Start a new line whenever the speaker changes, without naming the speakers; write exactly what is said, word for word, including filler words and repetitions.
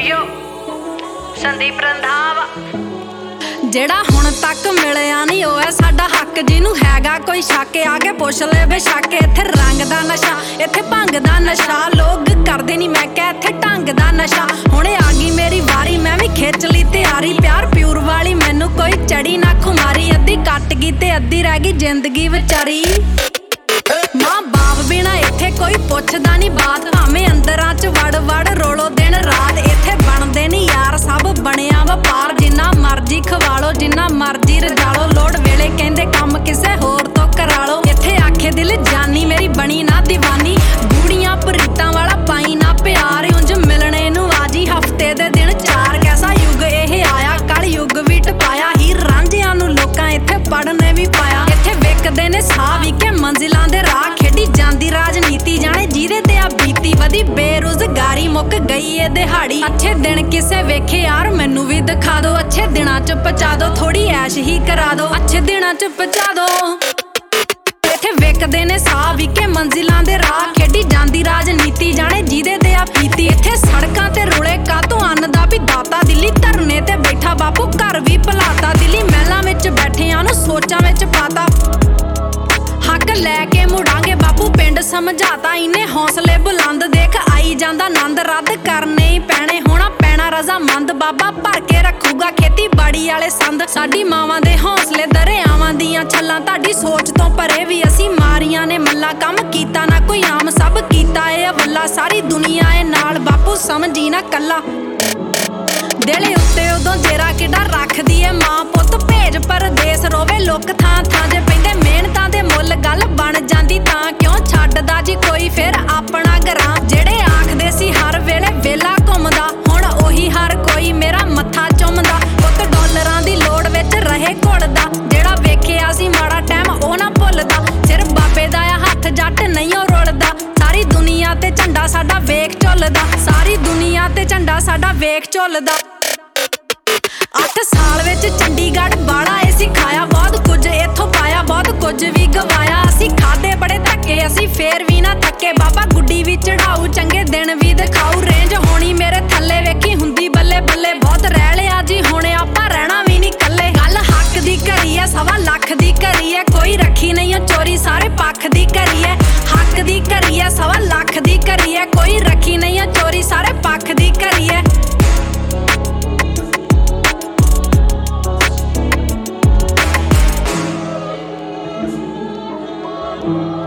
Radio Sandeep Randhawa
ਜਿਹੜਾ ਹੁਣ ਤੱਕ ਮਿਲਿਆ ਨਹੀਂ ਉਹ ਹੈ ਸਾਡਾ ਹੱਕ ਜਿਹਨੂੰ ਹੈਗਾ ਕੋਈ ਸ਼ੱਕ ਆ ਕੇ ਪੁੱਛ ਲੈ ਬੇਸ਼ੱਕ ਇੱਥੇ ਰੰਗ ਦਾ ਨਸ਼ਾ ਇੱਥੇ ਭੰਗ ਦਾ ਨਸ਼ਾ ਲੋਕ ਕਰਦੇ ਨਹੀਂ ਮੈਂ ਕਹਿ ਇੱਥੇ ਢੰਗ ਦਾ ਨਸ਼ਾ ਹੁਣੇ ਆ ਗਈ ਮੇਰੀ ਵਾਰੀ ਮੈਂ ਵੀ ਖਿੱਚ ਲਈ ਤਿਆਰੀ ਪਿਆਰ ਪਿਓਰ ਵਾਲੀ ਮੈਨੂੰ ਕੋਈ ਚੜੀ ਨਾ ਖੁਮਾਰੀ ਅੱਧੀ ਕੱਟ ਗਈ ਤੇ ਅੱਧੀ ਰਹਿ ਗਈ ਜ਼ਿੰਦਗੀ ਵਿਚਾਰੀ ਮਾਂ ਬਾਪ ਬਿਨਾ ਇੱਥੇ ਕੋਈ ਪੁੱਛਦਾ ਨਹੀਂ ਬਾਤ ਭਾਵੇਂ ਅੰਦਰਾਂ ਚ ਵੜ ਵੜ ਰੋਲੋ ਦਿਨ ਰਾਤ ਇੱਥੇ ਬਣਦੇ ਨਹੀਂ ਯਾਰ ਸਭ ਬਣਿਆ ਵਪਾਰ ਜਿੰਨਾ ਮਰਜ਼ੀ ਖਵਾਲੋ ਜਿੰਨਾ ਮਰਜ਼ੀ ਰਜਾਲੋ ਲੋੜ ਵੇਲੇ ਕਹਿੰਦੇ ਕੰਮ ਕਿਸੇ ਹੋਰ ਤੋਂ ਕਰਾਲੋ ਇੱਥੇ ਆਖੇ ਦਿਲ ਜਾਨੀ ਮੇਰੀ ਬਣੀ ਨਾ ਦੀਵਾਨੀ ਬੂੜੀਆਂ ਪ੍ਰੀਤਾਂ ਵਾਲਾ ਪਾਈ ਨਾ ਪਿਆਰ ਉਂਝ ਮਿਲਣੇ ਨੂੰ ਆਜੀ ਹਫਤੇ ਦੇ ਦਿਨ ਚਾਰ ਕੈਸਾ ਯੁੱਗ ਇਹ ਆਇਆ ਕਲ ਯੁੱਗ ਵੀ ਟਪਾਇਆ ਹੀ ਰਾਂਝਿਆਂ ਨੂੰ ਲੋਕਾਂ ਇੱਥੇ ਪੜਨੇ ਵੀ ਪਾਇਆ ਇੱਥੇ ਵਿਕਦੇ ਨੇ ਸਾਹ ਵੀ ਕੇ ਮੰਜ਼ਿਲਾਂ ਦੇ ਰਾਹ ਖੇਡੀ ਜਾਂਦੀ ਰਾਜਨੀਤੀ ਜਾਣੇ ਜਿਹਦੇ ਤੇ ਆ ਬੀਤੀ ਵਧੀ ਬੇਰੁਜ਼ਗਾਰੀ ਮੁੱਕ ਗਈ ਏ ਦਿਹਾੜੀ ਅੱਛੇ ਦਿਨ ਕਿਸੇ ਵੇਖੇ ਯਾਰ ਮੈਨੂੰ ਵੀ ਦਿਖਾ ਦੋ ਅੱਛੇ ਦਿਨਾਂ ਚ ਪਚਾ ਦੋ ਥੋੜੀ ਐਸ਼ ਹੀ ਕਰਾ ਦੋ ਅੱਛੇ ਦਿਨਾਂ ਚ ਪਚਾ ਦੋ ਇੱਥੇ ਵਿਕਦੇ ਨੇ ਸਾਹ ਵੀ ਕੇ ਮੰਜ਼ਿਲਾਂ ਦੇ ਰਾਹ ਖੇਡੀ ਜਾਂਦੀ ਰਾਜਨੀਤੀ ਜਾਣੇ ਜਿਹਦੇ ਤੇ ਆ ਬੀਤੀ ਇੱਥੇ ਸੜਕਾਂ ਤੇ ਰੁਲੇ ਕਾਤੋਂ ਅੰਨ ਦਾ ਵੀ ਦਾਤਾ ਦਿੱਲੀ ਧਰਨੇ ਤੇ ਬੈਠਾ ਬਾਪੂ ਘਰ ਵੀ ਭੁਲਾਤਾ ਦਿੱਲੀ ਮਹਿਲਾਂ ਵਿੱਚ ਬੈਠਿਆਂ ਨੂੰ ਸੋਚਾਂ ਵਿੱਚ ਪਾਤਾ ਹੱਕ ਲੈ ਕੇ ਮੁੜਾਂਗੇ ਬਾਪੂ ਪਿੰਡ ਸਮਝਾਤਾ ਇਹਨੇ ਹੌਸਲੇ ਬੁਲੰਦ ਦੇਖ ਆਈ ਜਾਂਦਾ ਆਨੰਦ ਰੱਦ ਕਰਨੇ ਹੀ ਪੈਣੇ ਹੋਣਾ ਪੈਣਾ ਰਜ਼ਾਮੰਦ ਬਾਬਾ ਭਰ ਕੇ ਰੱਖੂਗਾ ਖੇਤੀਬਾੜੀ ਵਾਲੇ ਸੰਦ ਸਾਡੀ ਮਾਵਾਂ ਦੇ ਹੌਸਲੇ ਦਰਿਆਵਾਂ ਦੀਆਂ ਛੱਲਾਂ ਤੁਹਾਡੀ ਸੋਚ ਤੋਂ ਪਰੇ ਵੀ ਅਸੀਂ ਮਾਰੀਆਂ ਨੇ ਮੱਲਾ ਕੰਮ ਕੀਤਾ ਨਾ ਕੋਈ ਆਮ ਸਭ ਕੀਤਾ ਏ ਅਵੱਲਾ ਸਾਰੀ ਦੁਨੀਆ ਏ ਨਾਲ ਬਾਪੂ ਸਮਝੀ ਨਾ ਕੱਲਾ ਦਿਲ ਉੱਤੇ ਉਦੋਂ ਜੇਰਾ ਕਿੱਡਾ ਰੱਖਦੀ ਏ ਮਾਂ ਪੁੱਤ ਭੇਜ ਪਰਦੇਸ ਰੋਵੇ ਲੋਕ ਥਾਂ ਥਾਂ ਜੇ ਪੈਂਦੇ ਮਿਹਨਤਾਂ ਦੇ ਮੁੱਲ ਗੱਲ ਬਣ ਜਾਂਦੀ ਤਾਂ ਕਿਉਂ ਛੱਡਦਾ ਜੀ ਕੋਈ ਫਿਰ ਆਪਣਾ ਘਰਾਂ ਜਿਹੜੇ ਆਖਦੇ ਸੀ ਹਰ ਵੇਲੇ ਵੇਲਾ ਘੁੰਮਦਾ ਹੁਣ ਉਹੀ ਹਰ ਕੋਈ ਮੇਰਾ ਮੱਥਾ ਚੁੰਮਦਾ ਪੁੱਤ ਡਾਲਰਾਂ ਦੀ ਲੋੜ ਵਿੱਚ ਰਹੇ ਘੁਲਦਾ ਜਿਹੜਾ ਵੇਖਿਆ ਸੀ ਮਾੜਾ ਟਾਈਮ ਉਹ ਨਾ ਭੁੱਲਦਾ ਸਿਰ ਬਾਬੇ ਦਾ ਆ ਹੱਥ ਜੱਟ ਨਹੀਂ ਉਹ ਰੁਲਦਾ ਸਾਰੀ ਦੁਨੀਆ ਤੇ ਝੰਡਾ ਸਾਡਾ ਵੇਖ ਝੁੱਲਦਾ ਸਾਰੀ ਦੁਨੀਆ ਤੇ ਝੰਡਾ ਸਾਡਾ ਵੇਖ ਝੁੱਲਦਾ ਅੱਠ ਸਾਲ ਵਿੱਚ ਚੰਡੀਗੜ੍ਹ ਬਾੜਾ ਏ ਸਿਖਾਇਆ ਬਹੁਤ ਕੁਝ ਇੱਥੋਂ ਪਾਇਆ ਬਹੁਤ ਕੁਝ ਵੀ ਗਵਾਇਆ ਅਸੀਂ ਖਾਦੇ ਬੜੇ ਧੱਕੇ ਅਸੀਂ ਫੇਰ ਵੀ ਨਾ ਥੱਕੇ ਬਾਬਾ ਗੁੱਡੀ ਵੀ ਚੜਾਊ ਚੰਗੇ ਦਿਨ ਵੀ ਦਿਖਾਊ ਰੇਂਜ ਹੋਣੀ ਮੇਰੇ ਥੱਲੇ ਵੇਖੀ ਹੁੰਦੀ ਬੱਲੇ ਬੱਲੇ ਬਹੁਤ ਰਹਿ ਲਿਆ ਜੀ ਹੁਣ ਆਪਾਂ ਰਹਿਣਾ ਵੀ ਨਹੀਂ ਕੱਲੇ ਗੱਲ ਹੱਕ ਦੀ ਘਰੀ ਐ ਸਵਾ ਲੱਖ ਦੀ ਘਰੀ ਐ ਕੋਈ ਰੱਖੀ ਨਹੀਂ ਓ ਚੋਰੀ ਸਾਰੇ ਪੱਖ ਦੀ ਘਰੀ ਐ ਹੱਕ ਦੀ ਘਰੀ ਐ ਸਵਾ ਲੱਖ ਦੀ ਘਰੀ ਐ ਕੋਈ ਰੱਖੀ ਨਹੀਂ ਓ ਚੋਰੀ ਸਾਰੇ ਪੱਖ ਦੀ ਘਰੀ ਐ
Thank you.